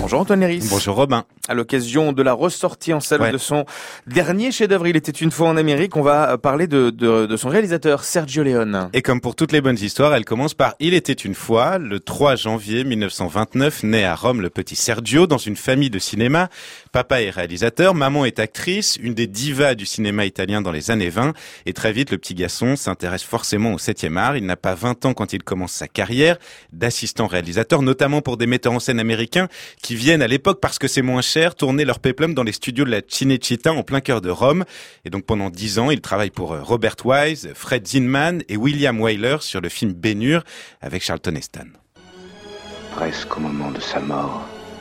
Bonjour Antoine Léris. Bonjour Robin. À l'occasion de la ressortie en salle de son dernier chef-d'œuvre, Il était une fois en Amérique, on va parler de son réalisateur Sergio Leone. Et comme pour toutes les bonnes histoires, elle commence par Il était une fois, le 3 janvier 1929, naît à Rome le petit Sergio dans une famille de cinéma. Papa est réalisateur, maman est actrice, une des divas du cinéma italien dans les années 20. Et très vite, le petit garçon s'intéresse forcément au 7e art. Il n'a pas 20 ans quand il commence sa carrière d'assistant réalisateur, notamment pour des metteurs en scène américains qui viennent à l'époque, parce que c'est moins cher, tourner leur péplum dans les studios de la Cinecittà en plein cœur de Rome. Et donc pendant 10 ans, il travaille pour Robert Wise, Fred Zinman et William Wyler sur le film Ben-Hur avec Charlton Heston. Presque au moment de sa mort,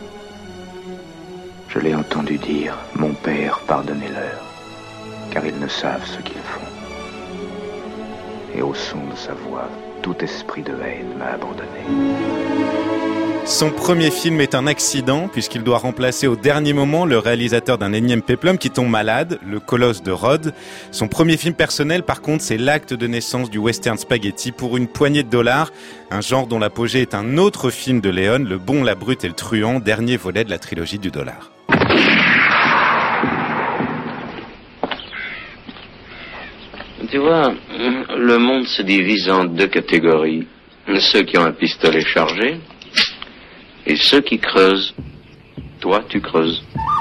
je l'ai entendu dire « Mon père, pardonnez-leur, car ils ne savent ce qu'ils font. » Et au son de sa voix, tout esprit de haine m'a abandonné. Son premier film est un accident puisqu'il doit remplacer au dernier moment le réalisateur d'un énième péplum qui tombe malade, le Colosse de Rhodes. Son premier film personnel, par contre, c'est l'acte de naissance du western spaghetti pour une poignée de dollars, un genre dont l'apogée est un autre film de Leone, Le Bon, la Brute et le Truand, dernier volet de la trilogie du dollar. Tu vois, le monde se divise en deux catégories. Ceux qui ont un pistolet chargé et ceux qui creusent. Toi, tu creuses.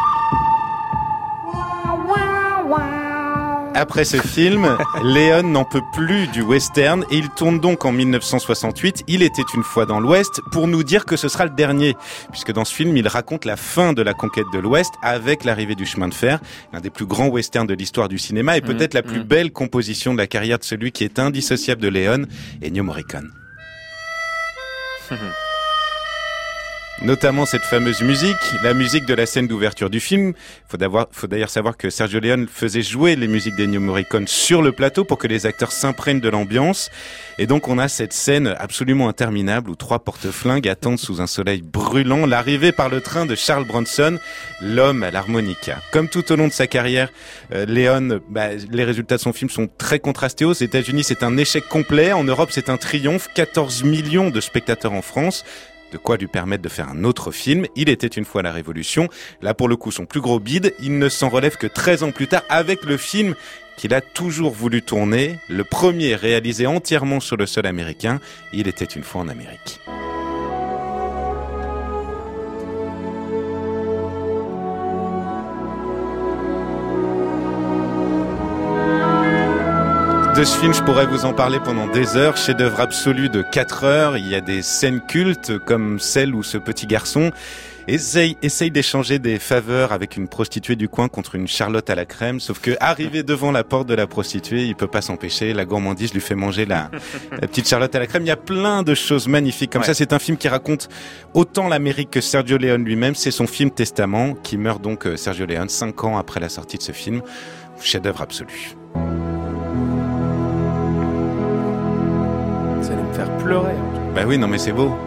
Après ce film, Leone n'en peut plus du western et il tourne donc en 1968, Il était une fois dans l'Ouest, pour nous dire que ce sera le dernier. Puisque dans ce film, il raconte la fin de la conquête de l'Ouest avec l'arrivée du chemin de fer, l'un des plus grands westerns de l'histoire du cinéma et peut-être la plus belle composition de la carrière de celui qui est indissociable de Leone, Ennio Morricone. Notamment cette fameuse musique, la musique de la scène d'ouverture du film. Faut d'ailleurs savoir que Sergio Leone faisait jouer les musiques d'Ennio Morricone sur le plateau pour que les acteurs s'imprègnent de l'ambiance. Et donc on a cette scène absolument interminable où 3 porte-flingues attendent sous un soleil brûlant l'arrivée par le train de Charles Bronson, l'homme à l'harmonica. Comme tout au long de sa carrière, Leone, les résultats de son film sont très contrastés. Aux États-Unis, c'est un échec complet. En Europe, c'est un triomphe. 14 millions de spectateurs en France. De quoi lui permettre de faire un autre film. Il était une fois la Révolution. Là, pour le coup, son plus gros bide, il ne s'en relève que 13 ans plus tard avec le film qu'il a toujours voulu tourner, le premier réalisé entièrement sur le sol américain. Il était une fois en Amérique. De ce film, je pourrais vous en parler pendant des heures. Chef-d'œuvre absolu de 4 heures. Il y a des scènes cultes comme celle où ce petit garçon essaye d'échanger des faveurs avec une prostituée du coin contre une charlotte à la crème. Sauf que, arrivé devant la porte de la prostituée, il peut pas s'empêcher. La gourmandise lui fait manger la petite charlotte à la crème. Il y a plein de choses magnifiques comme ça. C'est un film qui raconte autant l'Amérique que Sergio Leone lui-même. C'est son film Testament qui meurt donc Sergio Leone 5 ans après la sortie de ce film. Chef-d'œuvre absolu. Ça allait me faire pleurer. Bah oui, non mais c'est beau.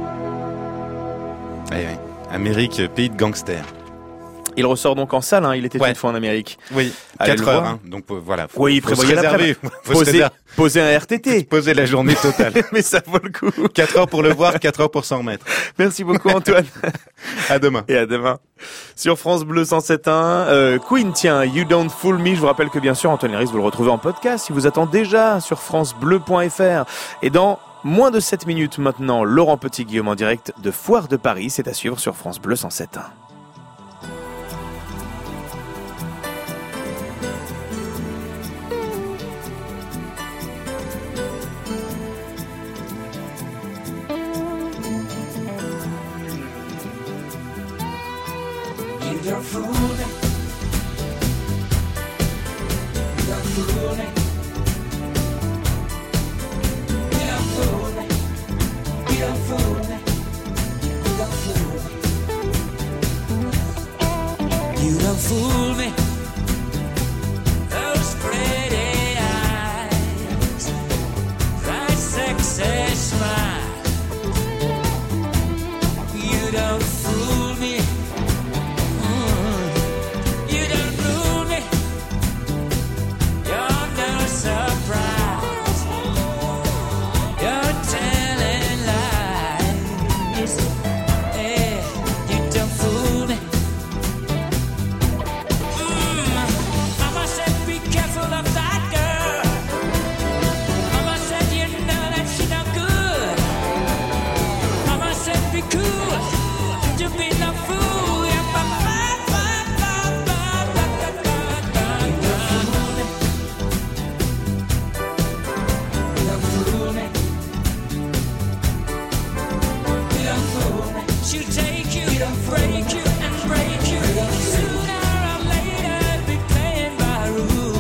Oui. Amérique, pays de gangsters. Il ressort donc en salle, Il était une fois en Amérique. Oui, 4 heures. Donc voilà, faut se réserver. Poser un RTT. Poser la journée totale. Mais ça vaut le coup. 4 heures pour le voir, 4 heures pour s'en remettre. Merci beaucoup Antoine. À demain. Et à demain. Sur France Bleu 107.1, Queen, tiens, You Don't Fool Me. Je vous rappelle que bien sûr, Antoine Léris, vous le retrouvez en podcast. Il vous attend déjà sur francebleu.fr. Et dans moins de 7 minutes maintenant, Laurent Petit-Guillaume en direct de Foire de Paris. C'est à suivre sur France Bleu 107.1. You don't fool me. You don't fool me. You don't fool me. You don't fool me. You don't fool me. You don't fool me. Those pretty eyes, that sexy smile. You don't fool me. You don't She'll take you, break you, and break you. Sooner or later, be playing by rules.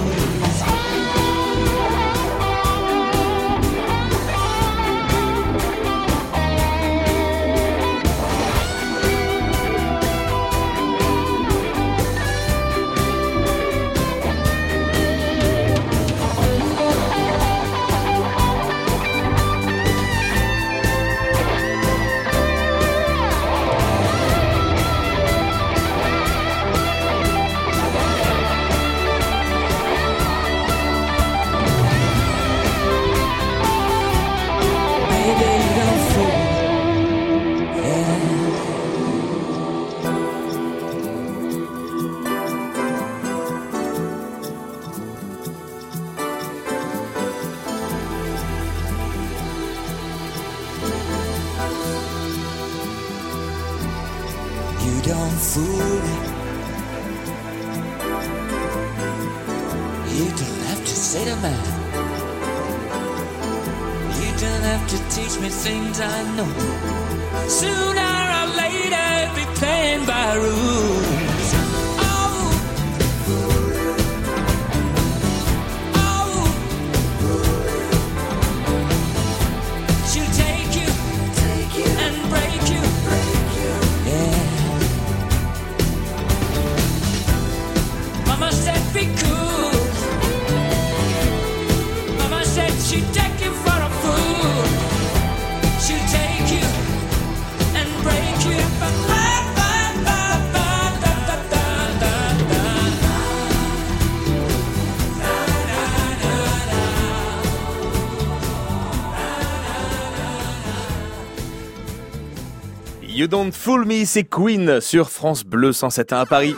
Baby, you don't fool. Yeah. You don't fool. You don't have to say the man. You don't have to teach me things I know. Sooner or later, be playing by rules. Oh, oh, she'll take you, and break you, yeah. Mama said be cool. Mama said she'd take you for a fool. She'll take you and break you. Ba, ba, ba, ba, ba, da, da, da, da, da. You Don't Fool Me, c'est Queen sur France Bleu 107.1 à Paris.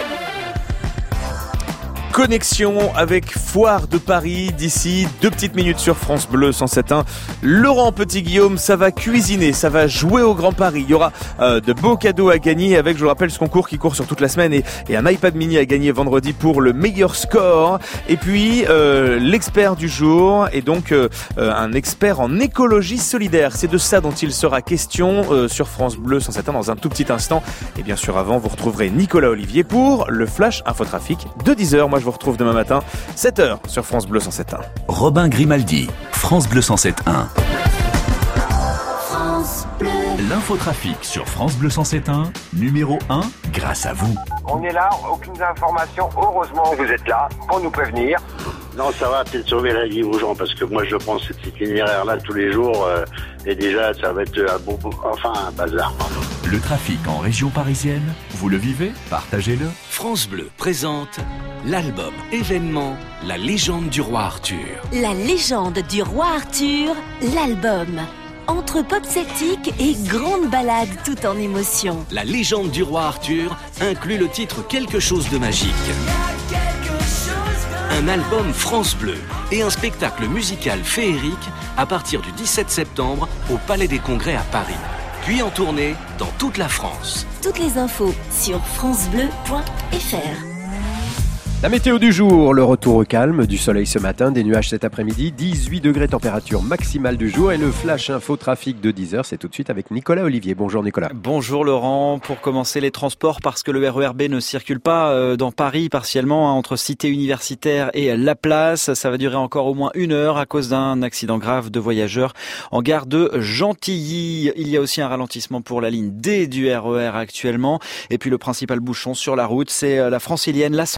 Connexion avec Foire de Paris d'ici 2 petites minutes sur France Bleu 107.1. Laurent Petit-Guillaume, ça va cuisiner, ça va jouer au Grand Paris. Il y aura de beaux cadeaux à gagner avec, je vous rappelle, ce concours qui court sur toute la semaine et un iPad mini à gagner vendredi pour le meilleur score. Et puis l'expert du jour et donc un expert en écologie solidaire. C'est de ça dont il sera question sur France Bleu 107.1 dans un tout petit instant. Et bien sûr avant, vous retrouverez Nicolas Olivier pour le Flash Infotrafic de 10h. Moi je vous retrouve demain matin 7h sur France Bleu 107.1. Robin Grimaldi, France Bleu 107.1. L'infotrafic sur France Bleu 107.1, numéro 1, grâce à vous. On est là, aucune information. Heureusement, vous êtes là pour nous prévenir. Non, ça va peut-être sauver la vie aux gens parce que moi je prends cet itinéraire-là tous les jours et déjà ça va être un bazar. Pardon. Le trafic en région parisienne, vous le vivez? Partagez-le. France Bleu présente l'album événement La légende du roi Arthur. La légende du roi Arthur, l'album. Entre pop celtique et grande balade tout en émotion. La légende du roi Arthur inclut le titre Quelque chose de magique. Un album France Bleu et un spectacle musical féerique à partir du 17 septembre au Palais des Congrès à Paris. Puis en tournée dans toute la France. Toutes les infos sur francebleu.fr. La météo du jour, le retour au calme, du soleil ce matin, des nuages cet après-midi, 18 degrés température maximale du jour et le flash info trafic de 10h, c'est tout de suite avec Nicolas Olivier. Bonjour Nicolas. Bonjour Laurent, pour commencer les transports parce que le RER B ne circule pas dans Paris partiellement entre Cité Universitaire et La Place. Ça va durer encore au moins 1 heure à cause d'un accident grave de voyageurs en gare de Gentilly. Il y a aussi un ralentissement pour la ligne D du RER actuellement et puis le principal bouchon sur la route, c'est la Francilienne, la